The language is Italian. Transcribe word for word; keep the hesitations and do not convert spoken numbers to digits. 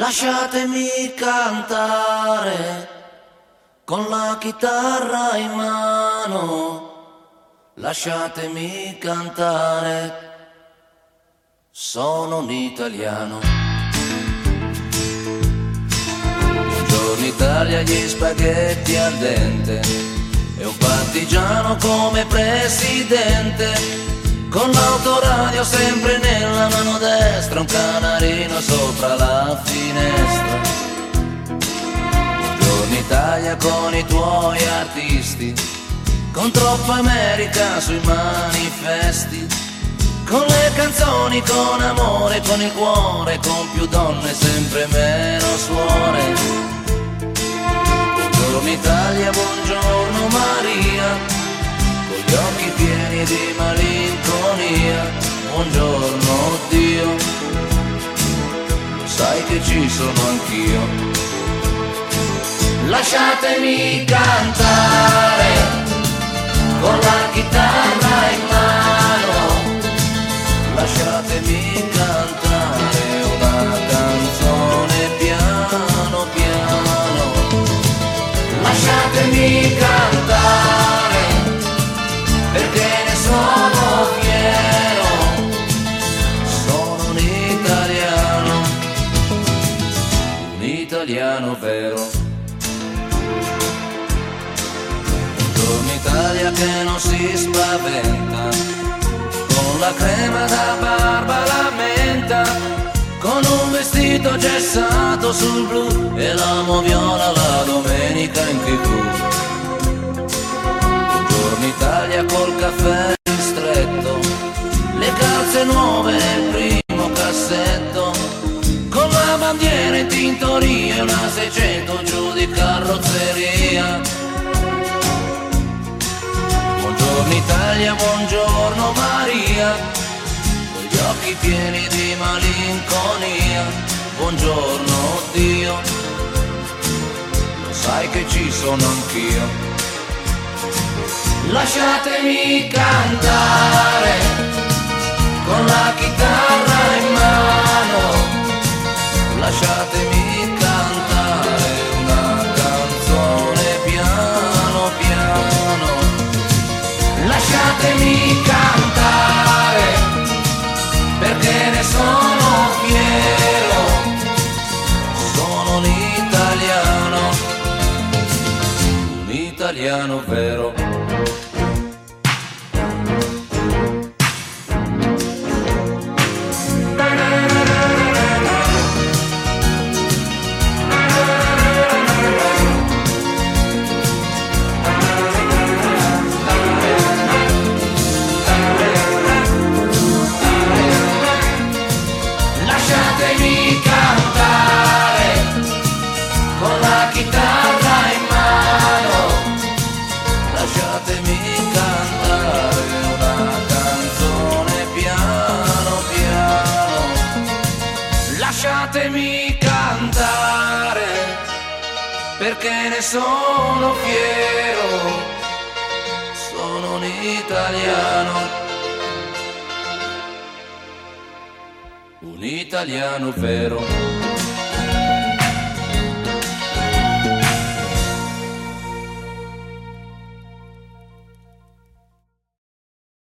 Lasciatemi cantare con la chitarra in mano, lasciatemi cantare, sono un italiano. Buongiorno Italia, gli spaghetti al dente e un partigiano come presidente, con l'autoradio sempre nella mano destra, un canarino sopra la finestra. Buongiorno Italia con i tuoi artisti, con troppa America sui manifesti, con le canzoni, con amore, con il cuore, con più donne, sempre meno suore. Buongiorno Italia, buongiorno Maria, con gli occhi pieni di malinconia, buongiorno Dio, lo sai che ci sono anch'io. Lasciatemi cantare con la chitarra in mano, lasciatemi cantare una canzone piano piano, lasciatemi cantare perché ne sono fiero, sono un italiano, un italiano vero. Buongiorno Italia che non si spaventa, con la crema da barba la menta, con un vestito gessato sul blu e l'amo viola la domenica in tivù. Buongiorno Italia col caffè ristretto, le calze nuove nel primo cassetto, con la bandiera in tintoria e una seicento giù di carrozzeria. Buongiorno Italia, buongiorno Maria, con gli occhi pieni di malinconia, buongiorno Dio, lo sai che ci sono anch'io. Lasciatemi cantare con la chitarra in mano, lasciatemi cantare una canzone piano piano, lasciatemi cantare perché ne sono fiero, sono un italiano, un italiano vero. Lasciatemi cantare perché ne sono fiero, sono un italiano, un italiano vero.